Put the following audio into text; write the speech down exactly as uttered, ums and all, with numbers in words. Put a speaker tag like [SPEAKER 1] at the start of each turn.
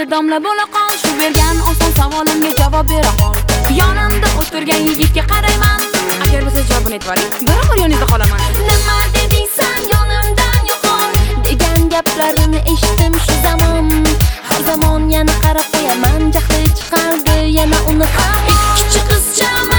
[SPEAKER 1] Mayli domla bo'la qol, shu bergan oson savolimga javob bera qol. Yonimda o'tirgan yigitga qarayman, agar bo'lsa javobini aytvoring, biravar yoningda qolaman.
[SPEAKER 2] Nima dedingsan yonimdan yo'qol degan gaplarini eshitdim shu zamon. Har zamon yana qarab qo'yaman, jahli chiqardi yana uni. Kichik qizcha